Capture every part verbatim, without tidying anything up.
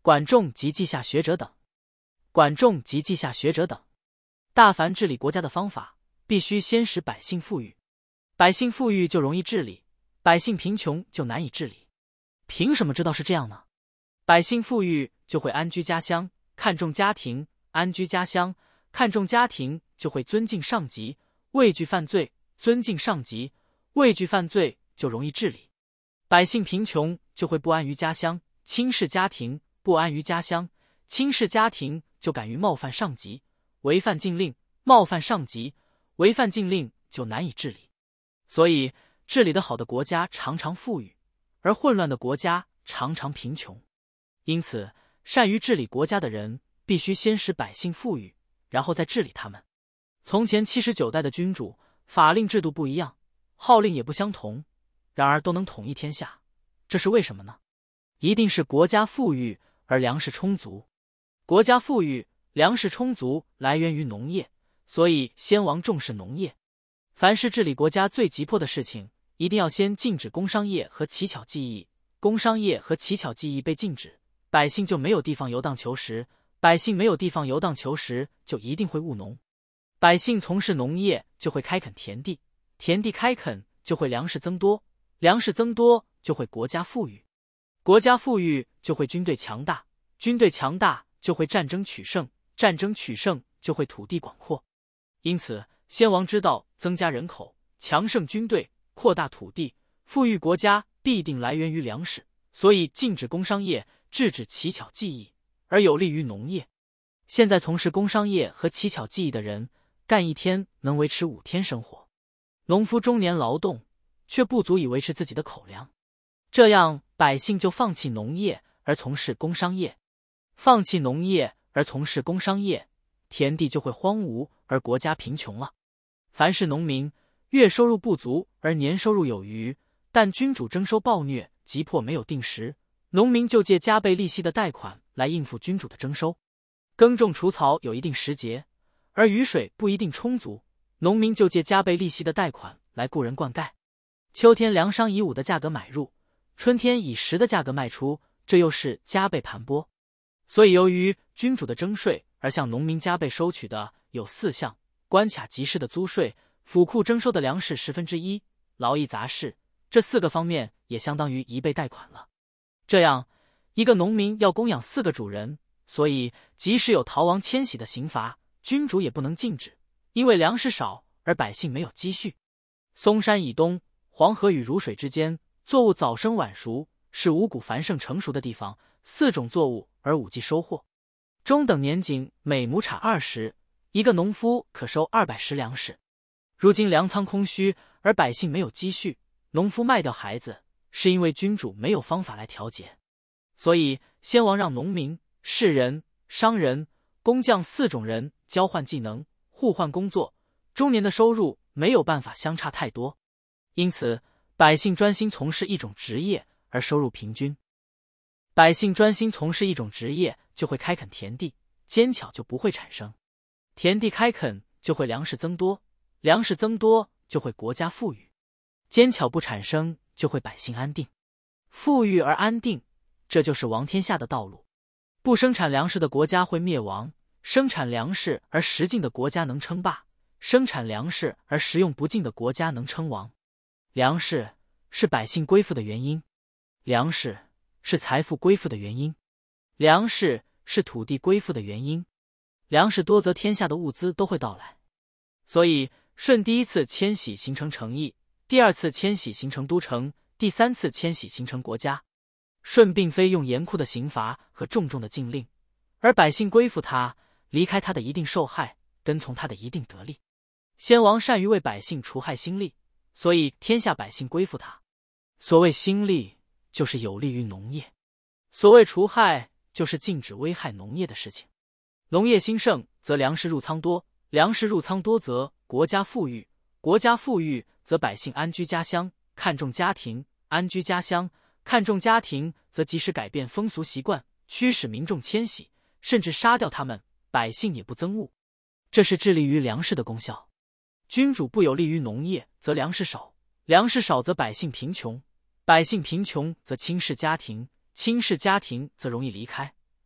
管仲及稷下学者等。管仲及稷下学者等。大凡治理国家的方法，必须先使百姓富裕。百姓富裕就容易治理，百姓贫穷就难以治理。凭什么知道是这样呢？百姓富裕就会安居家乡，看重家庭；安居家乡，看重家庭就会尊敬上级，畏惧犯罪；尊敬上级，畏惧犯罪就容易治理。百姓贫穷就会不安于家乡，轻视家庭；不安于家乡，轻视家庭就敢于冒犯上级，违犯禁令；冒犯上级，违犯禁令就难以治理。所以治理得好的国家常常富裕，而混乱的国家常常贫穷。因此善于治理国家的人必须先使百姓富裕，然后再治理他们。从前七十九代的君主，法令制度不一样，号令也不相同，然而都能统一天下，这是为什么呢？一定是国家富裕而粮食充足。国家富裕，粮食充足来源于农业，所以先王重视农业。凡是治理国家最急迫的事情，一定要先禁止工商业和奇巧技艺。工商业和奇巧技艺被禁止，百姓就没有地方游荡求食，百姓没有地方游荡求食，就一定会务农。百姓从事农业，就会开垦田地，田地开垦就会粮食增多，粮食增多就会国家富裕，国家富裕就会军队强大，军队强大就会战争取胜，战争取胜就会土地广阔。因此先王知道增加人口，强盛军队，扩大土地，富裕国家必定来源于粮食，所以禁止工商业，制止奇巧技艺，而有利于农业。现在从事工商业和奇巧技艺的人，干一天能维持五天生活。农夫终年劳动，却不足以维持自己的口粮，这样百姓就放弃农业而从事工商业，放弃农业而从事工商业，田地就会荒芜，而国家贫穷了。凡是农民，月收入不足而年收入有余，但君主征收暴虐，急迫没有定时，农民就借加倍利息的贷款来应付君主的征收。耕种除草有一定时节，而雨水不一定充足，农民就借加倍利息的贷款来雇人灌溉。秋天粮商以五的价格买入，春天以十的价格卖出，这又是加倍盘剥。所以由于君主的征税而向农民加倍收取的有四项：关卡集市的租税，府库征收的粮食十分之一，劳役杂事，这四个方面也相当于一倍贷款了。这样一个农民要供养四个主人，所以即使有逃亡迁徙的刑罚，君主也不能禁止，因为粮食少而百姓没有积蓄。嵩山以东，黄河与汝水之间，作物早生晚熟，是五谷繁盛成熟的地方，四种作物而五季收获。中等年景每亩产二十，一个农夫可收二百石粮食。如今粮仓空虚，而百姓没有积蓄，农夫卖掉孩子，是因为君主没有方法来调节。所以先王让农民、士人、商人、工匠四种人交换技能，互换工作，中年的收入没有办法相差太多。因此百姓专心从事一种职业而收入平均。百姓专心从事一种职业，就会开垦田地，奸巧就不会产生。田地开垦就会粮食增多，粮食增多就会国家富裕，奸巧不产生就会百姓安定。富裕而安定，这就是王天下的道路。不生产粮食的国家会灭亡，生产粮食而食尽的国家能称霸，生产粮食而食用不尽的国家能称王。粮食是百姓归附的原因，粮食是财富归附的原因，粮食是土地归附的原因。粮食多则天下的物资都会到来。所以舜第一次迁徙形成城邑，第二次迁徙形成都城，第三次迁徙形成国家。舜并非用严酷的刑罚和重重的禁令，而百姓归附他，离开他的一定受害，跟从他的一定得利。先王善于为百姓除害兴利，所以天下百姓归附他。所谓兴利，就是有利于农业；所谓除害，就是禁止危害农业的事情。农业兴盛，则粮食入仓多，粮食入仓多则国家富裕，国家富裕则百姓安居家乡，看重家庭，安居家乡，看重家庭，则即使改变风俗习惯，驱使民众迁徙，甚至杀掉他们，百姓也不憎恶。这是致力于粮食的功效。君主不有利于农业，则粮食少，粮食少则百姓贫穷，百姓贫穷则轻视家庭，轻视家庭则容易离开，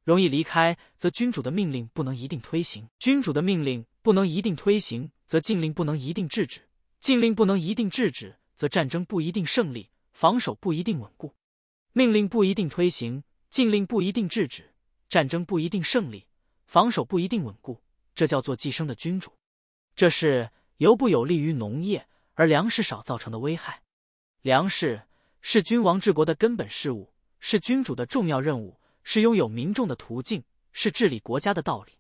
容易离开，则君主的命令不能一定推行；君主的命令不能一定推行，则禁令不能一定制止；禁令不能一定制止，则战争不一定胜利，防守不一定稳固。命令不一定推行，禁令不一定制止，战争不一定胜利，防守不一定稳固，这叫做寄生的君主。这是由不有利于农业而粮食少造成的危害。粮食是君王治国的根本事务，是君主的重要任务，是拥有民众的途径，是治理国家的道理。